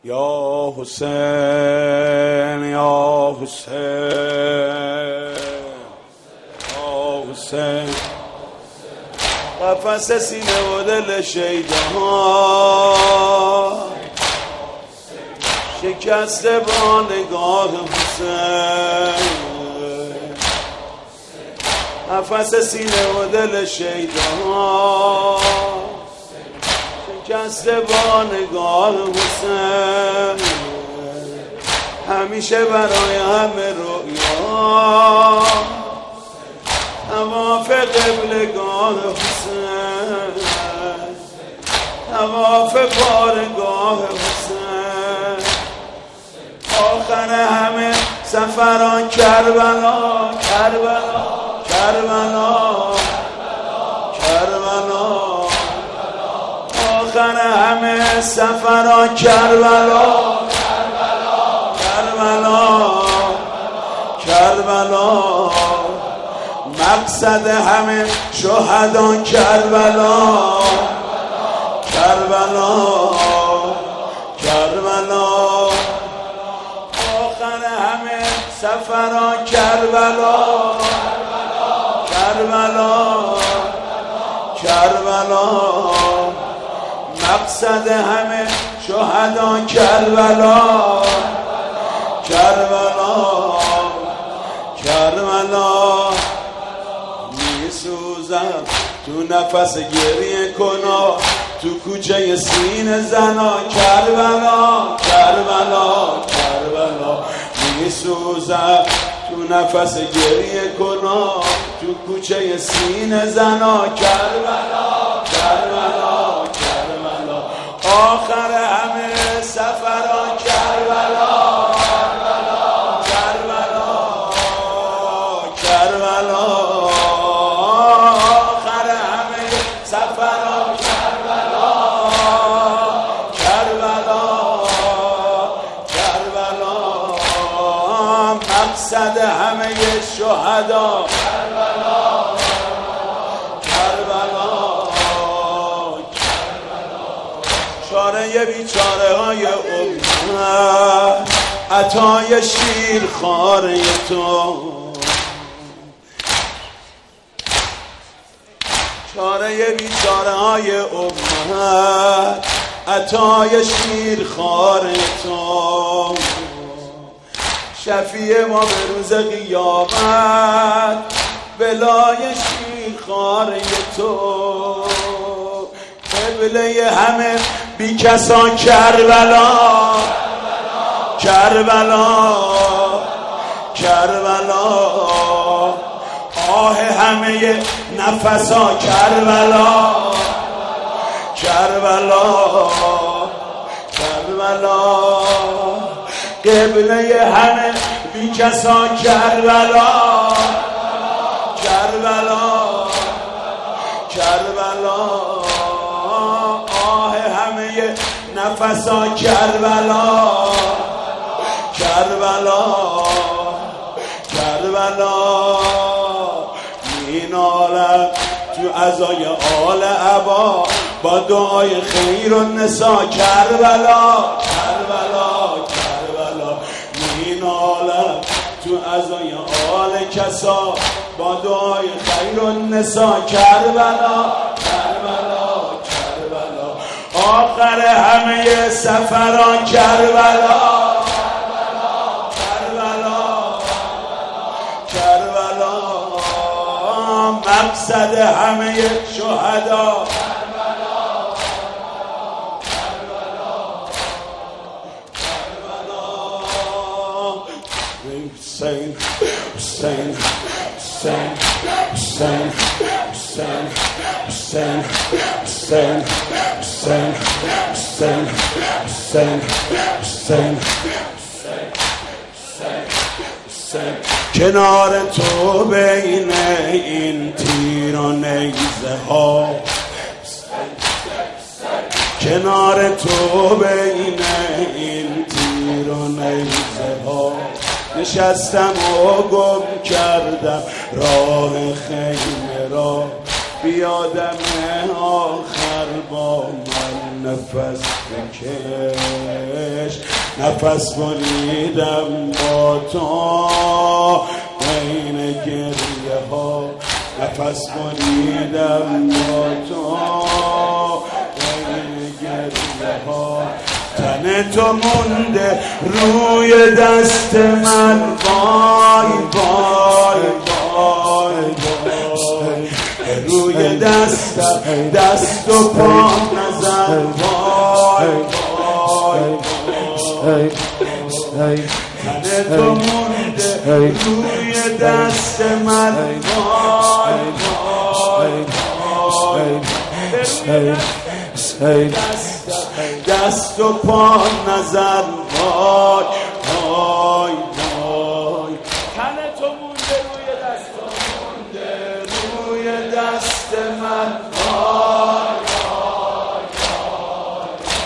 یا حسین یا حسین یا حسین، قفس سینه و دل شیده‌ها شکسته با نگاه حسین، قفس سینه و دل شیده‌ها شکسته با نگاه حسین، همیشه برای همه رؤیا طواف قبلگاه حسین، طواف بارگاه حسین، آخر همه سفران کربلا کربلا کربلا کربلا، آخر همه سفران کربلا کربلا کربلا، مقصد همه شهدان کربلا کربلا کربلا، آخر همه سفران کربلا کربلا کربلا، مقصد همه شهدان کربلا کربلا کربلا، میسوزم تو نفس گریه کنا، تو کوچه سینه زنا کربلا کربلا کربلا، میسوزم تو نفس گریه کنا، تو کوچه سینه زنا کربلا کربلا کربلا، آخر همه سفران کربلا کربلا کربلا، آخر همه سفران کربلا کربلا کربلا، مقصد همه شهدا کربلا کربلا کربلا، چاره بیچاره های امت، عطای شیر خاره تو، چاره بیچاره های امت، عطای شیر خاره تو، شفیع ما به روز قیامت، بلای شیر خاره تو، قبله همه بی کسان کربلا کربلا کربلا، آه همه نفسا کربلا کربلا کربلا، قبله همه بی کسان کربلا کربلا کربلا، آه همه نفسا کربلا کربلا کربلا، مینالم تو عزای آل عبا، با دعای خیر و نسا کربلا کربلا کربلا، مینالم تو عزای آل کسا، با دعای خیر و نسا کربلا کربلا کربلا، آخر همه سفران کربلا کربلا، مقصد همه شهدا کربلا کربلا کربلا، حسین حسین حسین حسین حسین حسین حسین حسین حسین حسین حسین حسین، کنار تو بین این تیر و نیزه ها، کنار تو بین این تیر و نیزه ها، نشستم و گم کردم راه خیمه را، بیادم آخر با من نفس بکش، نفس بریدم با تو بین گریه ها، نفس بریدم با تو بین گریه ها. تن تو مونده روی دست من، وای وای وای وای، روی دستم دست و پا نزن، وای وای وای. تن تو مونده روی دست من، وای وای وای، دست و پا نزن، وای وای وای. تن تو مونده روی دست، مونده روی دست من، وای وای وای.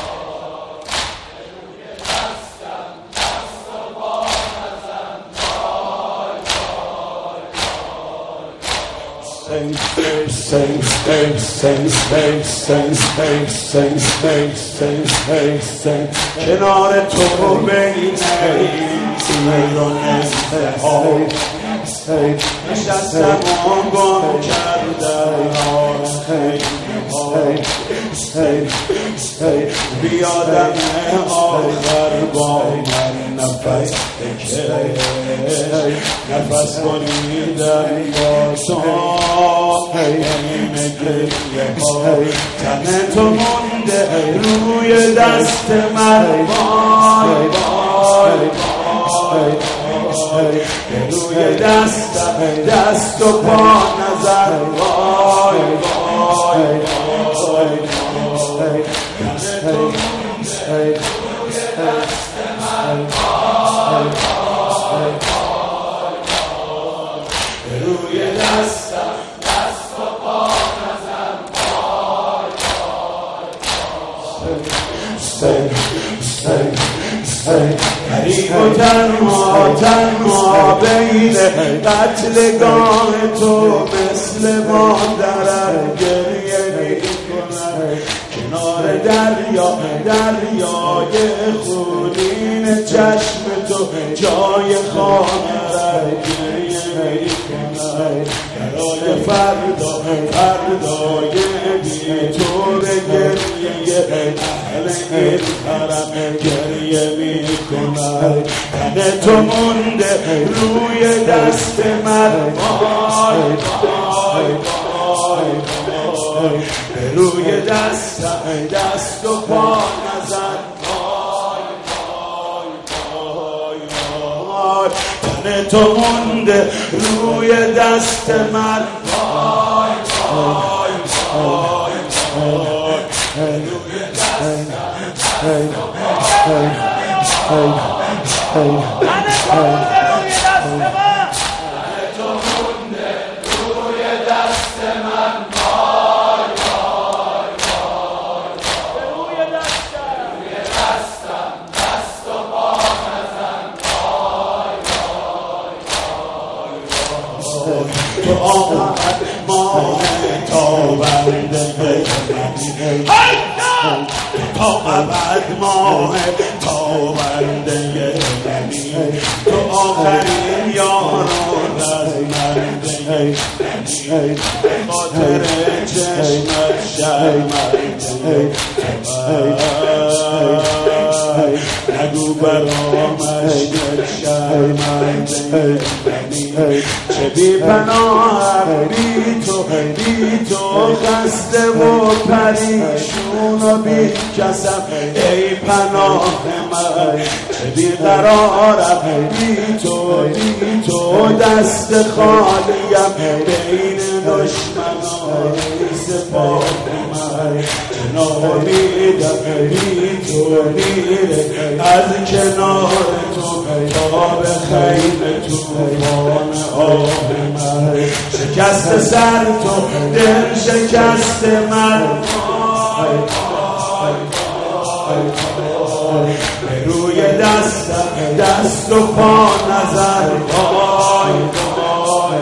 روی دستم دست و پا نزن، وای وای وای. Sing, sing, sing, sing, sing, sing, sing, sing, sing, sing, sing. کنار تو بین سیرانسته ها نشستم و گم کردم بیادم آخر با من نفس بکش، نفس بریدم با تو بین گریه ها. تن تو مونده روی دست من، وای وای وای، روی دستم دست و پا نزن، وای وای وای وای. تن تو مونده روی دست من، وای وای وای، روی دستم دست و پا نزن، وای وای وای. غریب و تنها بین قتلگاه تو مثل مادرم گریه میکنم. کنار دریای خونین چشم تو جای خانه‌ام گریه میکنم. برای فردای بی تو به گریه اهل این حرم گریه میکنم. تن تو مونده روی دست من، وای وای وای وای، روی دستم دست و پا نزن، وای وای وای وای. تن تو مونده روی دست من، وای وای وای وای، روی دستم دست و پا نزن. تو آمد ماه تابنده منی، تو آمد ماه تابنده منی، تو آخرین یار و رزمنده منی، خاطر چشمت شرمنده نگو برامش شرمنده منی. چه بی پناهم بی تو خسته و پریشون و بی کسم ای پناه من. چه بی قرارم بی تو دست خالیم بین دشمنان سپاه من. نامیدم بی تو میره از کنار تو تا به خیل توفان آب من. شکست سر تو دل شکست من، به روی دستم دست و پا نزن، وای وای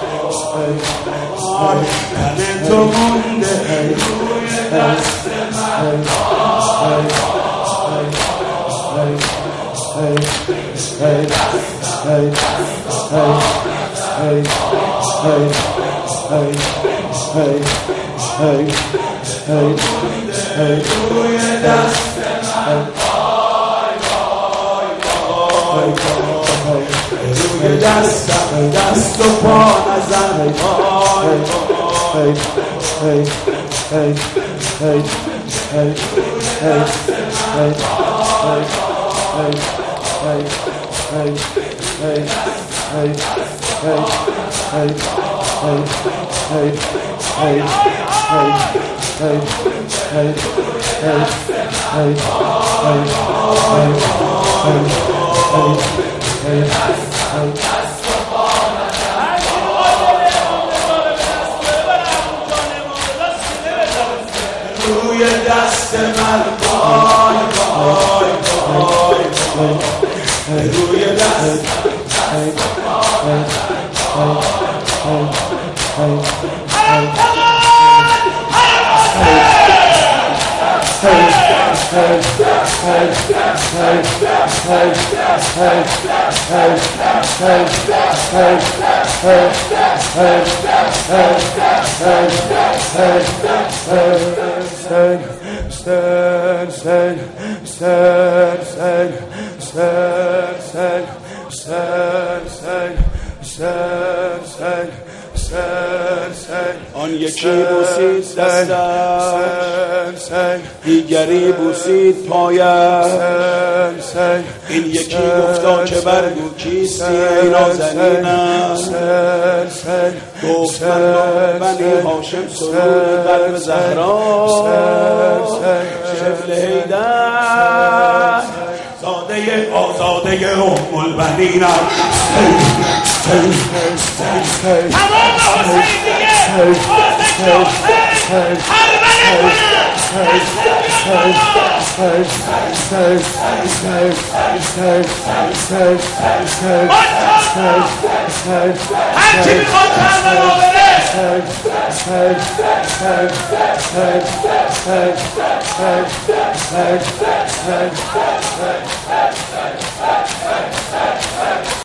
وای. تن تو مونده روی دست من، وای وای وای. روی دستم دست و پا نزن روی دست من وای وای وای روی دست آن یکی بوسید دستم دیگری بوسید پایم این یکی گفتا که برگو کیستی ای نازنینم گفت من بنی هاشم سرود قلب زهرا شبل حیدر زاده آزاده ام البنینم تمام حسین دیگه حسین هرچی میخواد کربلا بره